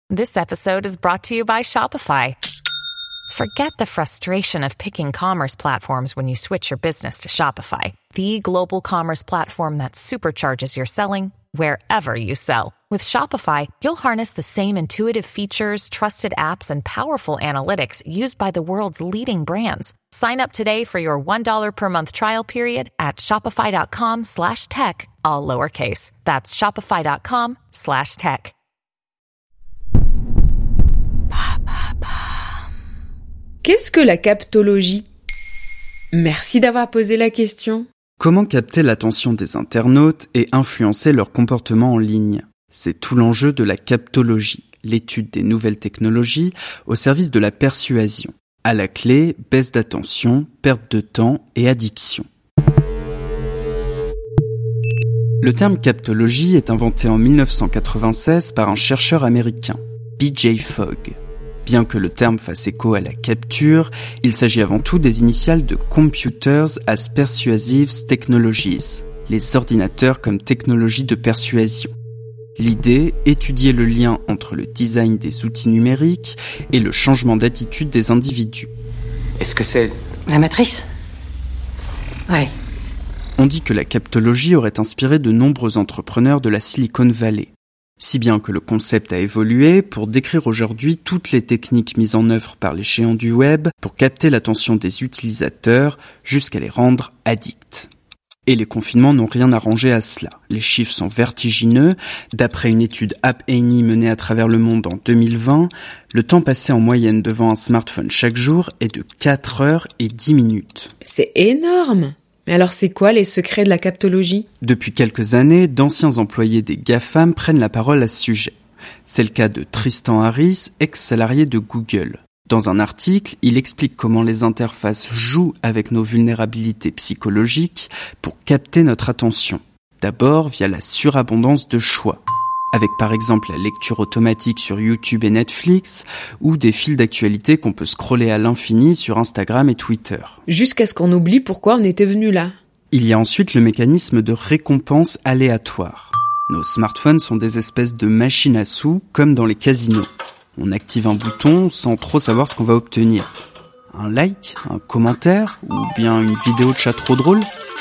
This episode is brought to you by Shopify. Forget the frustration of picking commerce platforms when you switch your business to Shopify, the global commerce platform that supercharges your selling wherever you sell. With Shopify, you'll harness the same intuitive features, trusted apps, and powerful analytics used by the world's leading brands. Sign up today for your $1 per month trial period at shopify.com/tech, all lowercase. That's shopify.com/tech. Qu'est-ce que la captologie ? Merci d'avoir posé la question. Comment capter l'attention des internautes et influencer leur comportement en ligne ? C'est tout l'enjeu de la captologie, l'étude des nouvelles technologies au service de la persuasion. À la clé, baisse d'attention, perte de temps et addiction. Le terme captologie est inventé en 1996 par un chercheur américain, B.J. Fogg. Bien que le terme fasse écho à la capture, il s'agit avant tout des initiales de Computers as Persuasive Technologies, les ordinateurs comme technologie de persuasion. L'idée, étudier le lien entre le design des outils numériques et le changement d'attitude des individus. Est-ce que c'est... La matrice ? Ouais. On dit que la captologie aurait inspiré de nombreux entrepreneurs de la Silicon Valley. Si bien que le concept a évolué pour décrire aujourd'hui toutes les techniques mises en œuvre par les géants du web pour capter l'attention des utilisateurs jusqu'à les rendre addicts. Et les confinements n'ont rien arrangé à cela. Les chiffres sont vertigineux. D'après une étude App Annie menée à travers le monde en 2020, le temps passé en moyenne devant un smartphone chaque jour est de 4 heures et 10 minutes. C'est énorme ! Mais alors c'est quoi les secrets de la captologie ? Depuis quelques années, d'anciens employés des GAFAM prennent la parole à ce sujet. C'est le cas de Tristan Harris, ex-salarié de Google. Dans un article, il explique comment les interfaces jouent avec nos vulnérabilités psychologiques pour capter notre attention. D'abord via la surabondance de choix, avec par exemple la lecture automatique sur YouTube et Netflix, ou des fils d'actualité qu'on peut scroller à l'infini sur Instagram et Twitter. Jusqu'à ce qu'on oublie pourquoi on était venu là. Il y a ensuite le mécanisme de récompense aléatoire. Nos smartphones sont des espèces de machines à sous, comme dans les casinos. On active un bouton sans trop savoir ce qu'on va obtenir. Un like, un commentaire, ou bien une vidéo de chat trop drôle ?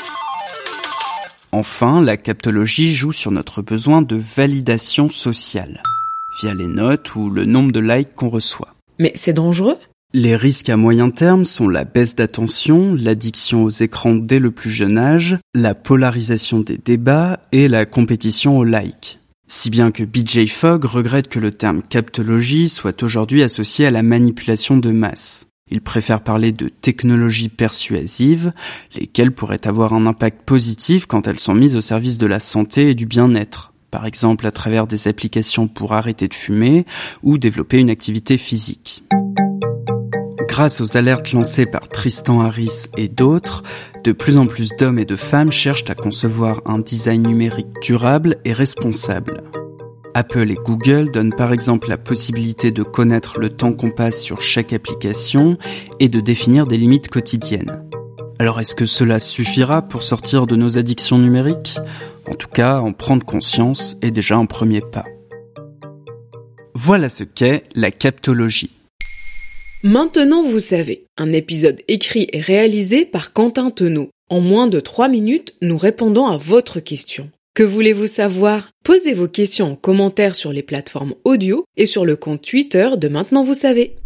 Enfin, la captologie joue sur notre besoin de validation sociale, via les notes ou le nombre de likes qu'on reçoit. Mais c'est dangereux ? Les risques à moyen terme sont la baisse d'attention, l'addiction aux écrans dès le plus jeune âge, la polarisation des débats et la compétition aux likes. Si bien que B.J. Fogg regrette que le terme captologie soit aujourd'hui associé à la manipulation de masse. Il préfère parler de technologies persuasives, lesquelles pourraient avoir un impact positif quand elles sont mises au service de la santé et du bien-être, par exemple à travers des applications pour arrêter de fumer ou développer une activité physique. Grâce aux alertes lancées par Tristan Harris et d'autres, de plus en plus d'hommes et de femmes cherchent à concevoir un design numérique durable et responsable. Apple et Google donnent par exemple la possibilité de connaître le temps qu'on passe sur chaque application et de définir des limites quotidiennes. Alors est-ce que cela suffira pour sortir de nos addictions numériques ? En tout cas, en prendre conscience est déjà un premier pas. Voilà ce qu'est la captologie. Maintenant vous savez, un épisode écrit et réalisé par Quentin Tenot. En moins de 3 minutes, nous répondons à votre question. Que voulez-vous savoir ? Posez vos questions en commentaire sur les plateformes audio et sur le compte Twitter de Maintenant vous savez.